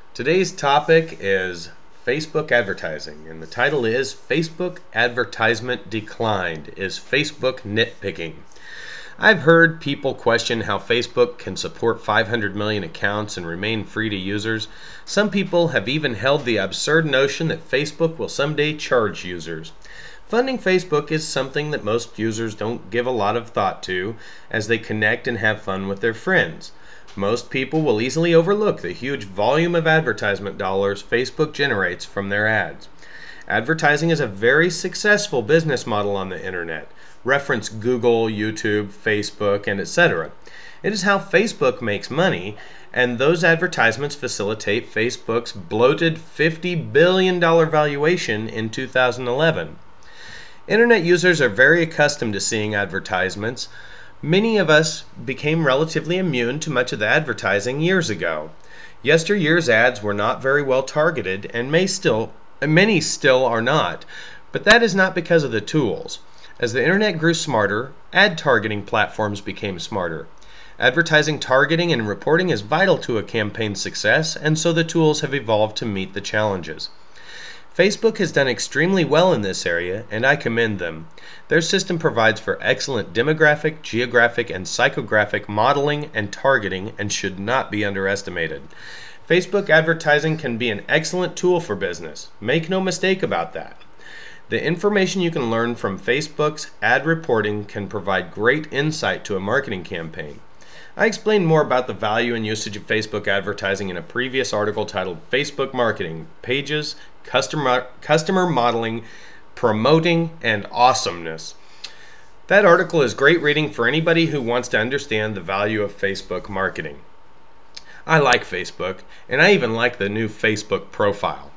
Today's topic is Facebook advertising, and the title is Facebook Advertisement Declined. Is Facebook nitpicking? I've heard people question how Facebook can support 500 million accounts and remain free to users. Some people have even held the absurd notion that Facebook will someday charge users. Funding Facebook is something that most users don't give a lot of thought to as they connect and have fun with their friends. Most people will easily overlook the huge volume of advertisement dollars Facebook generates from their ads. Advertising is a very successful business model on the internet. Reference Google, YouTube, Facebook, and etc. It is how Facebook makes money, and those advertisements facilitate Facebook's bloated $50 billion valuation in 2011. Internet users are very accustomed to seeing advertisements. Many of us became relatively immune to much of the advertising years ago. Yesteryear's ads were not very well targeted, and many still are not, but that is not because of the tools. As the internet grew smarter, ad targeting platforms became smarter. Advertising targeting and reporting is vital to a campaign's success, and so the tools have evolved to meet the challenges. Facebook has done extremely well in this area, and I commend them. Their system provides for excellent demographic, geographic, and psychographic modeling and targeting and should not be underestimated. Facebook advertising can be an excellent tool for business. Make no mistake about that. The information you can learn from Facebook's ad reporting can provide great insight to a marketing campaign. I explained more about the value and usage of Facebook advertising in a previous article titled Facebook Marketing, Pages, Customer Modeling, Promoting, and Awesomeness. That article is great reading for anybody who wants to understand the value of Facebook marketing. I like Facebook, and I even like the new Facebook profile.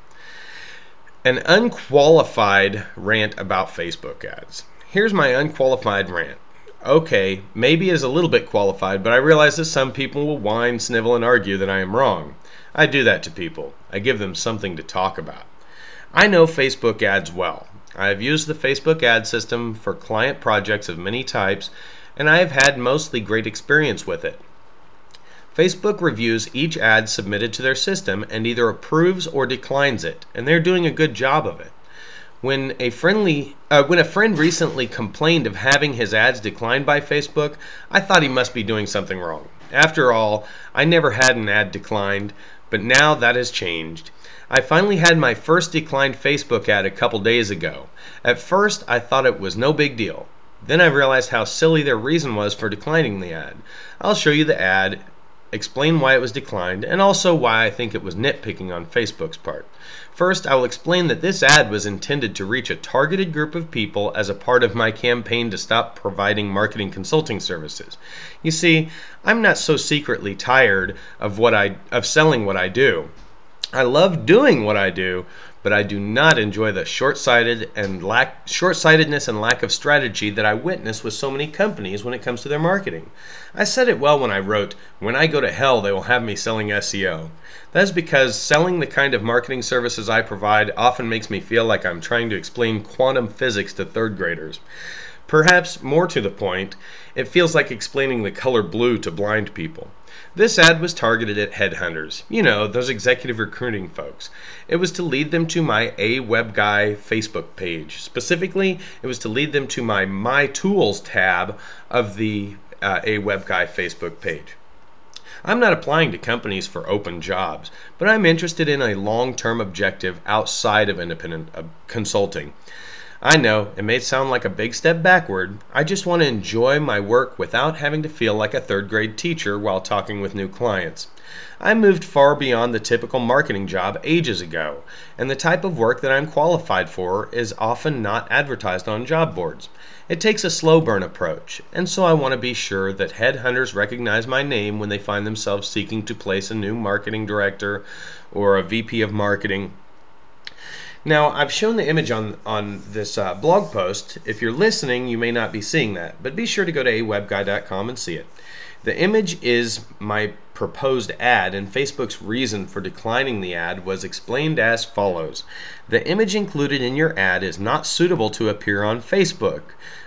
An unqualified rant about Facebook ads. Here's my unqualified rant. Okay, maybe it is a little bit qualified, but I realize that some people will whine, snivel, and argue that I am wrong. I do that to people. I give them something to talk about. I know Facebook ads well. I have used the Facebook ad system for client projects of many types, and I have had mostly great experience with it. Facebook reviews each ad submitted to their system and either approves or declines it, and they're doing a good job of it. When a friend recently complained of having his ads declined by Facebook, I thought he must be doing something wrong. After all, I never had an ad declined, but now that has changed. I finally had my first declined Facebook ad a couple days ago. At first, I thought it was no big deal. Then I realized how silly their reason was for declining the ad. I'll show you the ad, explain why it was declined, and also why I think it was nitpicking on Facebook's part. First, I will explain that this ad was intended to reach a targeted group of people as a part of my campaign to stop providing marketing consulting services. You see, I'm not so secretly tired of selling what I do. I love doing what I do, but I do not enjoy the short-sightedness and lack of strategy that I witness with so many companies when it comes to their marketing. I said it well when I wrote, "When I go to hell, they will have me selling SEO." That is because selling the kind of marketing services I provide often makes me feel like I'm trying to explain quantum physics to third graders. Perhaps more to the point, it feels like explaining the color blue to blind people. This ad was targeted at headhunters. You know, those executive recruiting folks. It was to lead them to my AWebGuy Facebook page. Specifically, it was to lead them to my Tools tab of the AWebGuy Facebook page. I'm not applying to companies for open jobs, but I'm interested in a long-term objective outside of independent consulting. I know, it may sound like a big step backward. I just want to enjoy my work without having to feel like a third-grade teacher while talking with new clients. I moved far beyond the typical marketing job ages ago, and the type of work that I'm qualified for is often not advertised on job boards. It takes a slow burn approach, and so I want to be sure that headhunters recognize my name when they find themselves seeking to place a new marketing director or a VP of marketing. Now, I've shown the image on this blog post. If you're listening, you may not be seeing that, but be sure to go to awebguy.com and see it. The image is my proposed ad, and Facebook's reason for declining the ad was explained as follows. The image included in your ad is not suitable to appear on Facebook.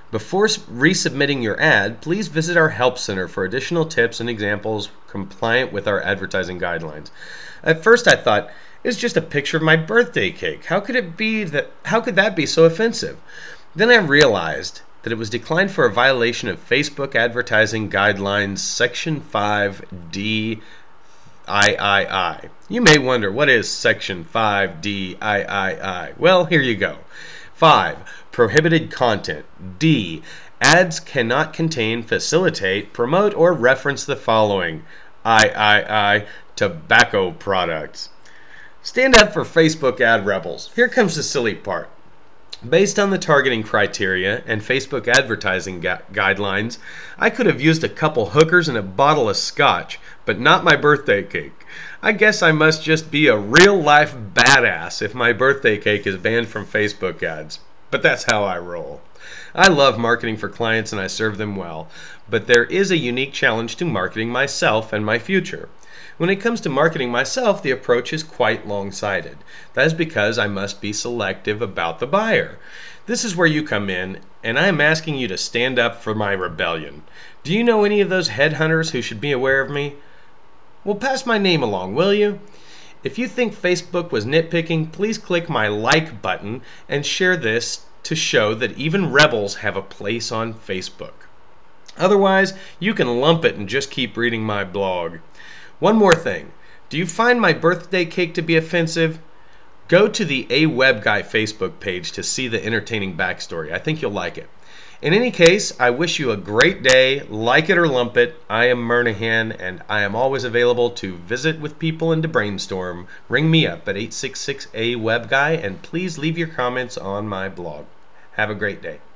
Before resubmitting your ad, please visit our Help Center for additional tips and examples compliant with our advertising guidelines. At first I thought, it's just a picture of my birthday cake. How could that be so offensive? Then I realized that it was declined for a violation of Facebook Advertising Guidelines Section 5D III. You may wonder, what is Section 5D III? Well, here you go. 5. Prohibited content. D. Ads cannot contain, facilitate, promote, or reference the following. III. Tobacco products. Stand up for Facebook ad rebels. Here comes the silly part. Based on the targeting criteria and Facebook advertising guidelines, I could have used a couple hookers and a bottle of scotch, but not my birthday cake. I guess I must just be a real-life badass if my birthday cake is banned from Facebook ads. But that's how I roll. I love marketing for clients and I serve them well, but there is a unique challenge to marketing myself and my future. When it comes to marketing myself, the approach is quite long-sighted. That is because I must be selective about the buyer. This is where you come in, and I am asking you to stand up for my rebellion. Do you know any of those headhunters who should be aware of me? Well, pass my name along, will you? If you think Facebook was nitpicking, please click my like button and share this to show that even rebels have a place on Facebook. Otherwise, you can lump it and just keep reading my blog. One more thing. Do you find my birthday cake to be offensive? Go to the AWebGuy Facebook page to see the entertaining backstory. I think you'll like it. In any case, I wish you a great day. Like it or lump it. I am Murnahan, and I am always available to visit with people and to brainstorm. Ring me up at 866-AWebGuy, and please leave your comments on my blog. Have a great day.